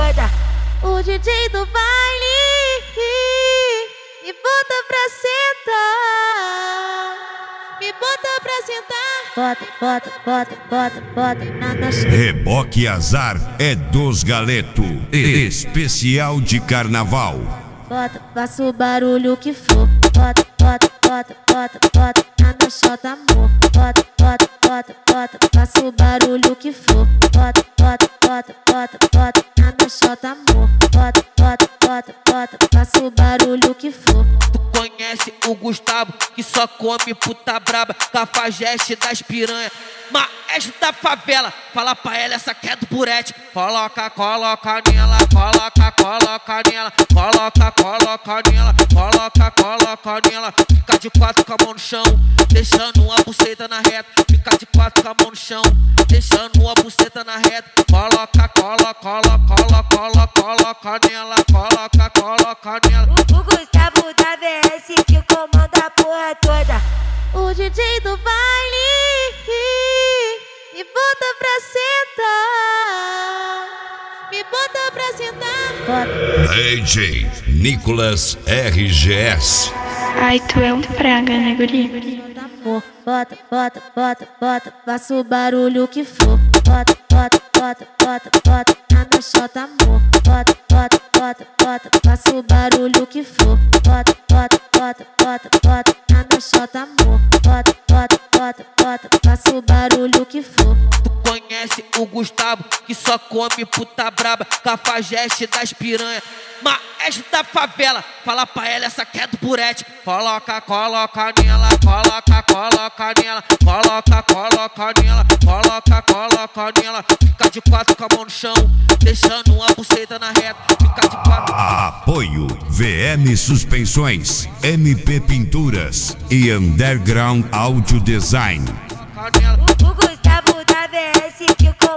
toda. O DJ do baile me bota pra sentar, me bota pra sentar. Bota, bota, bota, bota, bota na minha. Reboque Azar é dos Galeto, especial de carnaval. Bota, faça o barulho que for. Bota, bota, bota, bota, bota na minha chota, amor. Bota, bota, bota, bota, faça o barulho que for. Bota, bota, bota, bota, bota na minha chota, amor. Bota, bota, bota, bota, faça o barulho que for. Tu conhece o Gustavo, que só come puta braba, cafajeste das piranha, maestro da favela. Fala pra ela, essa que é do Purete. Coloca, coloca nela, coloca, coloca nela, coloca, coloca nela, coloca, coloca nela. Fica de quatro com a mão no chão, deixando a buceta na reta. Fica de quatro com a mão no chão, deixando a buceta na reta. Coloca, coloca, coloca, coloca, coloca nela, coloca, coloca nela. O Gustavo da VS que comanda a porra toda. O DJ do baile me bota pra sentar, me bota pra sentar. DJ Nicolas RGS. Ai, tu é um praga, né, guri? Bota, bota, bota, bota, faça o barulho que for. Bota, bota, bota, bota, bota na minha chota, amor. Bota, bota, bota, bota, faça o barulho que for. Bota, bota, bota, bota, bota na minha chota, amor. Bota, bota, bota, bota, faça o barulho que for. Tu conhece o Gustavo, que só come puta braba, cafajeste das piranha, maestro da favela. Fala pra ela, essa que é do Purete. Coloca, coloca nela, coloca, coloca nela, coloca, coloca nela, coloca, coloca nela. Fica de quatro com a mão no chão, deixando a buceta na reta. Fica de quatro. Apoio VM Suspensões, MP Pinturas e Underground Audio Design. O Gustavo da VS que